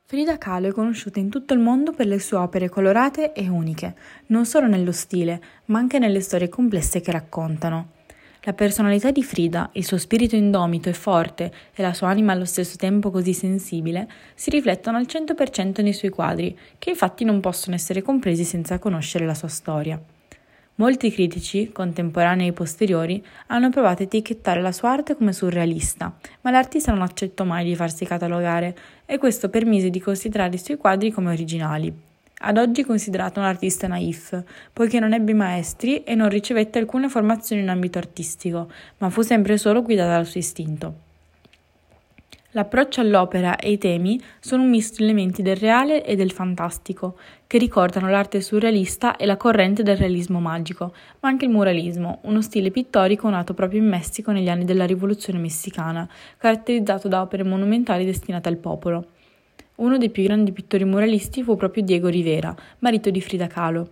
Frida Kahlo è conosciuta in tutto il mondo per le sue opere colorate e uniche, non solo nello stile, ma anche nelle storie complesse che raccontano. La personalità di Frida, il suo spirito indomito e forte e la sua anima allo stesso tempo così sensibile, si riflettono al 100% nei suoi quadri, che infatti non possono essere compresi senza conoscere la sua storia. Molti critici, contemporanei e posteriori, hanno provato a etichettare la sua arte come surrealista, ma l'artista non accettò mai di farsi catalogare e questo permise di considerare i suoi quadri come originali. Ad oggi è considerato un artista naif, poiché non ebbe maestri e non ricevette alcuna formazione in ambito artistico, ma fu sempre solo guidata dal suo istinto. L'approccio all'opera e ai temi sono un misto di elementi del reale e del fantastico, che ricordano l'arte surrealista e la corrente del realismo magico, ma anche il muralismo, uno stile pittorico nato proprio in Messico negli anni della Rivoluzione messicana, caratterizzato da opere monumentali destinate al popolo. Uno dei più grandi pittori muralisti fu proprio Diego Rivera, marito di Frida Kahlo.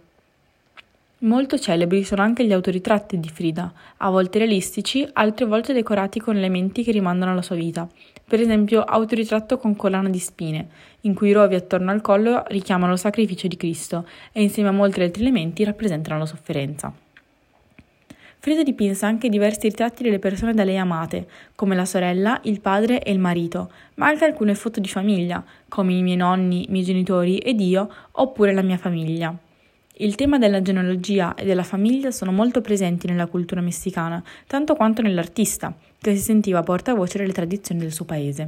Molto celebri sono anche gli autoritratti di Frida, a volte realistici, altre volte decorati con elementi che rimandano alla sua vita. Per esempio, autoritratto con collana di spine, in cui i rovi attorno al collo richiamano il sacrificio di Cristo e insieme a molti altri elementi rappresentano la sofferenza. Frida dipinse anche diversi ritratti delle persone da lei amate, come la sorella, il padre e il marito, ma anche alcune foto di famiglia, come i miei nonni, i miei genitori ed io, oppure la mia famiglia. Il tema della genealogia e della famiglia sono molto presenti nella cultura messicana, tanto quanto nell'artista, che si sentiva portavoce delle tradizioni del suo paese.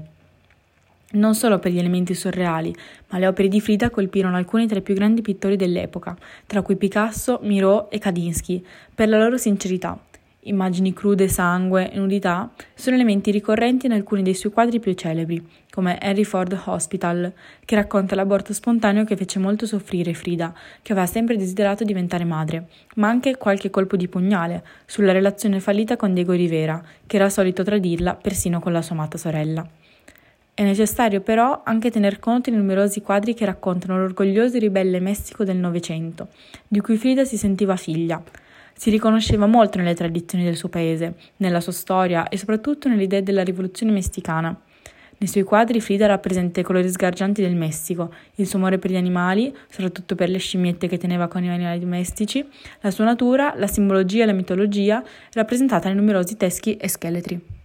Non solo per gli elementi surreali, ma le opere di Frida colpirono alcuni tra i più grandi pittori dell'epoca, tra cui Picasso, Miró e Kandinsky, per la loro sincerità. Immagini crude, sangue e nudità sono elementi ricorrenti in alcuni dei suoi quadri più celebri, come Henry Ford Hospital, che racconta l'aborto spontaneo che fece molto soffrire Frida, che aveva sempre desiderato diventare madre, ma anche qualche colpo di pugnale sulla relazione fallita con Diego Rivera, che era solito tradirla persino con la sua amata sorella. È necessario però anche tener conto dei numerosi quadri che raccontano l'orgoglioso e ribelle Messico del Novecento, di cui Frida si sentiva figlia. Si riconosceva molto nelle tradizioni del suo paese, nella sua storia e soprattutto nelle idee della rivoluzione messicana. Nei suoi quadri Frida rappresenta i colori sgargianti del Messico, il suo amore per gli animali, soprattutto per le scimmiette che teneva con i animali domestici, la sua natura, la simbologia e la mitologia, rappresentata nei numerosi teschi e scheletri.